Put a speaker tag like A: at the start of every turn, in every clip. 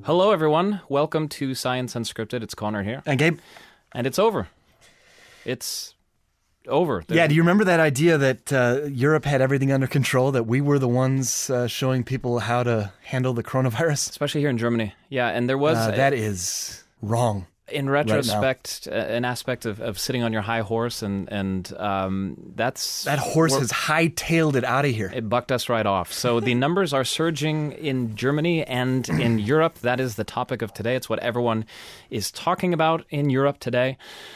A: Hello, everyone. Welcome to Science Unscripted. It's Connor here.
B: And Gabe.
A: And it's over. It's over.
B: Yeah, do you remember that idea that Europe had everything under control, that we were the ones showing people how to handle the coronavirus?
A: Especially here in Germany. Yeah, and there was...
B: that is wrong.
A: In retrospect, an aspect of sitting on your high horse, and that's...
B: That horse has hightailed it out of here.
A: It bucked us right off. So the numbers are surging in Germany and in Europe. That is the topic of today. It's what everyone is talking about in Europe today.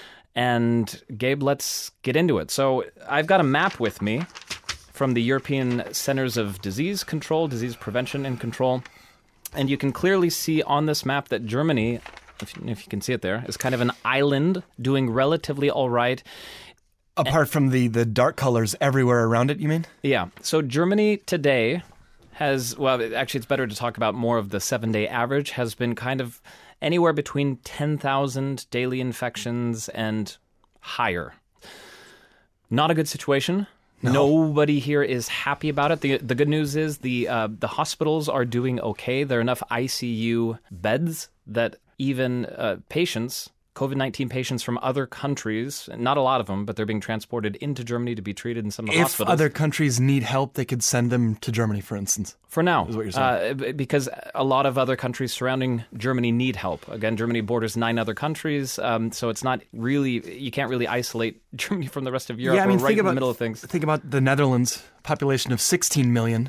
A: And Gabe, let's get into it. So I've got a map with me from the European Centers of Disease Control, Disease Prevention and Control. And you can clearly see on this map that Germany... if you can see it there, is kind of an island doing relatively all right.
B: Apart from the dark colors everywhere around it, you mean?
A: Yeah. So Germany today has, well, actually it's better to talk about more of the 7-day average, has been kind of anywhere between 10,000 daily infections and higher. Not a good situation.
B: No.
A: Nobody here is happy about it. The good news is the hospitals are doing okay. There are enough ICU beds that even patients, COVID-19 patients from other countries, not a lot of them, but they're being transported into Germany to be treated in some of the hospitals.
B: If other countries need help, they could send them to Germany, for instance.
A: For now.
B: Is what you're saying.
A: Because a lot of other countries surrounding Germany need help. Again, Germany borders 9 other countries, so it's not really, you can't really isolate Germany from the rest of Europe.
B: Yeah, I mean,
A: We're right in the middle of things.
B: Think about the Netherlands, population of 16 million,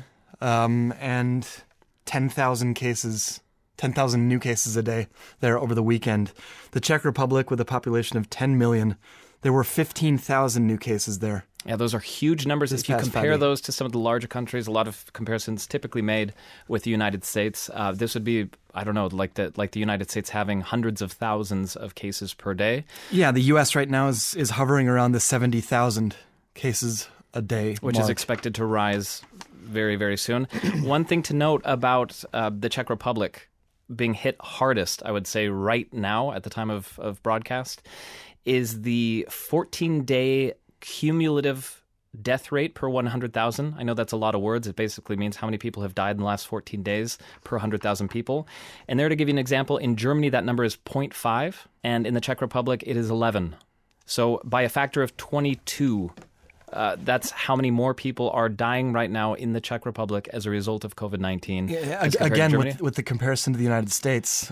B: and 10,000 cases... 10,000 new cases a day there over the weekend. The Czech Republic, with a population of 10 million, there were 15,000 new cases there.
A: Yeah, those are huge numbers. If you compare those to some of the larger countries, a lot of comparisons typically made with the United States. This would be, I don't know, like the United States having hundreds of thousands of cases per day.
B: Yeah, the U.S. right now is hovering around the 70,000 cases a day
A: Which
B: mark.
A: is expected to rise very, very soon. One thing to note about the Czech Republic being hit hardest, I would say, right now at the time of broadcast, is the 14-day cumulative death rate per 100,000. I know that's a lot of words. It basically means how many people have died in the last 14 days per 100,000 people. And there, to give you an example, in Germany, that number is 0.5, and in the Czech Republic, it is 11. So by a factor of 22, that's how many more people are dying right now in the Czech Republic as a result of COVID-19.
B: Yeah, again, with the comparison to the United States,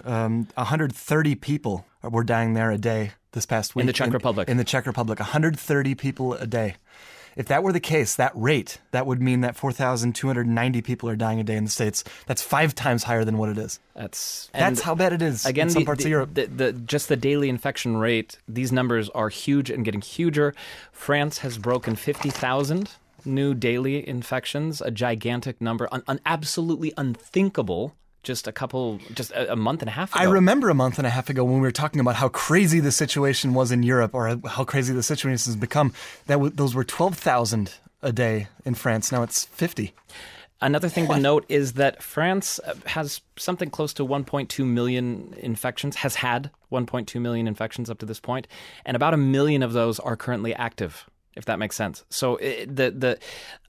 B: 130 people were dying there a day this past week.
A: In the Czech Republic.
B: In the Czech Republic, 130 people a day. If that were the case, that rate, that would mean that 4,290 people are dying a day in the States. That's 5 times higher than what it is. That's how bad it is in some parts of Europe.
A: Just the daily infection rate, these numbers are huge and getting huger. France has broken 50,000 new daily infections, a gigantic number, absolutely unthinkable. Just a month and a half ago.
B: I remember a month and a half ago when we were talking about how crazy the situation was in Europe, or how crazy the situation has become. Those were 12,000 a day in France. Now it's 50.
A: Another thing to note is that France has something close to 1.2 million infections, has had 1.2 million infections up to this point, and about 1 million of those are currently active, if that makes sense. So of the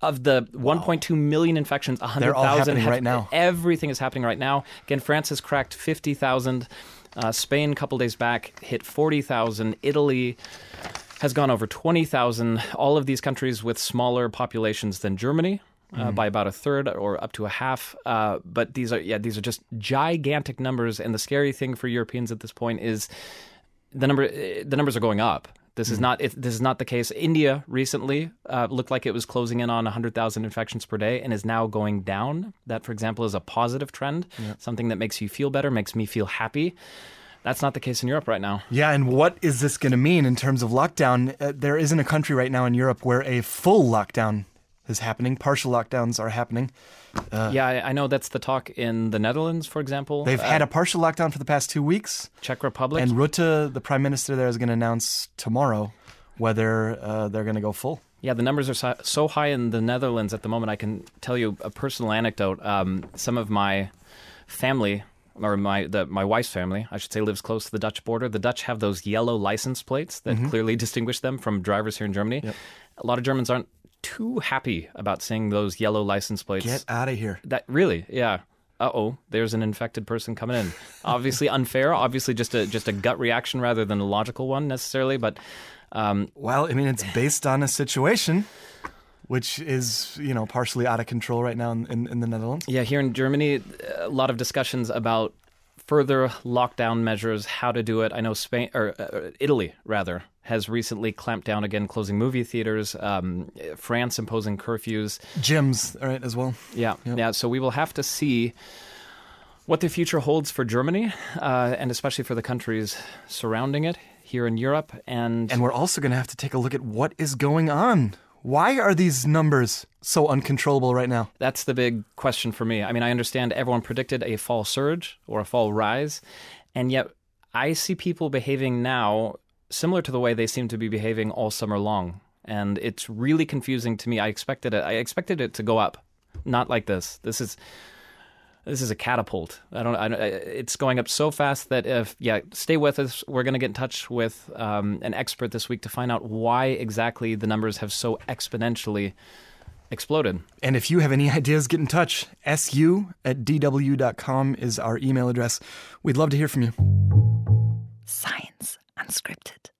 A: 1.2 million infections, 100,000
B: they're all happening right now.
A: Everything is happening right now. Again, France has cracked 50,000. Spain, a couple days back, hit 40,000. Italy has gone over 20,000. All of these countries with smaller populations than Germany. By about a third or up to a half, but these are just gigantic numbers. And the scary thing for Europeans at this point is the numbers are going up. This is not the case. India recently looked like it was closing in on 100,000 infections per day and is now going down. That, for example, is a positive trend, something that makes you feel better, makes me feel happy. That's not the case in Europe right now. Yeah,
B: and what is this going to mean in terms of lockdown? There isn't a country right now in Europe where a full lockdown is happening. Partial lockdowns are happening.
A: I know that's the talk in the Netherlands, for example.
B: They've had a partial lockdown for the past 2 weeks.
A: Czech Republic.
B: And Rutte, the prime minister there, is going to announce tomorrow whether they're going to go full.
A: Yeah, the numbers are so high in the Netherlands at the moment. I can tell you a personal anecdote. Some of my family, or my wife's family, I should say, lives close to the Dutch border. The Dutch have those yellow license plates that clearly distinguish them from drivers here in Germany. Yep. A lot of Germans aren't too happy about seeing those yellow license plates.
B: Get out of here.
A: That really, yeah. there's an infected person coming in. Obviously unfair, obviously just a gut reaction rather than a logical one necessarily, but
B: well, I mean, it's based on a situation which is, partially out of control right now in the Netherlands.
A: Yeah, here in Germany, a lot of discussions about further lockdown measures, how to do it. I know Italy, rather, has recently clamped down again, closing movie theaters. France imposing curfews.
B: Gyms, right, as well.
A: Yeah. So we will have to see what the future holds for Germany, and especially for the countries surrounding it here in Europe. And
B: we're also going to have to take a look at what is going on. Why are these numbers so uncontrollable right now?
A: That's the big question for me. I mean, I understand everyone predicted a fall surge or a fall rise, and yet I see people behaving now similar to the way they seem to be behaving all summer long. And it's really confusing to me. I expected it to go up, not like this. This is a catapult. It's going up so fast that stay with us. We're going to get in touch with an expert this week to find out why exactly the numbers have so exponentially exploded.
B: And if you have any ideas, get in touch. su@dw.com is our email address. We'd love to hear from you.
C: Science Unscripted.